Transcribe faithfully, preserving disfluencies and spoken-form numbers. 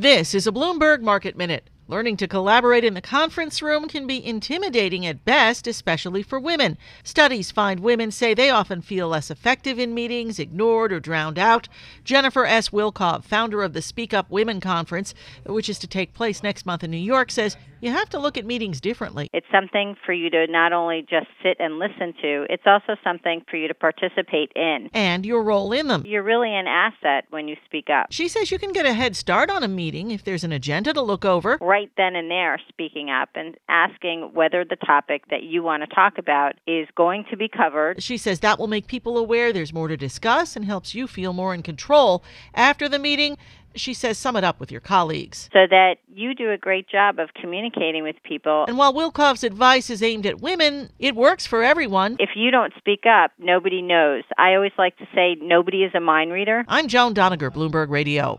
This is a Bloomberg Market Minute. Learning to collaborate in the conference room can be intimidating at best, especially for women. Studies find women say they often feel less effective in meetings, ignored or drowned out. Jennifer S. Wilkov, founder of the Speak Up Women Conference, which is to take place next month in New York, says you have to look at meetings differently. It's something for you to not only just sit and listen to, it's also something for you to participate in. And your role in them. You're really an asset when you speak up. She says you can get a head start on a meeting if there's an agenda to look over. Right then and there, speaking up and asking whether the topic that you want to talk about is going to be covered. She says that will make people aware there's more to discuss and helps you feel more in control. After the meeting, she says sum it up with your colleagues. So that you do a great job of communicating with people. And while Wilkov's advice is aimed at women, it works for everyone. If you don't speak up, nobody knows. I always like to say nobody is a mind reader. I'm Joan Doniger, Bloomberg Radio.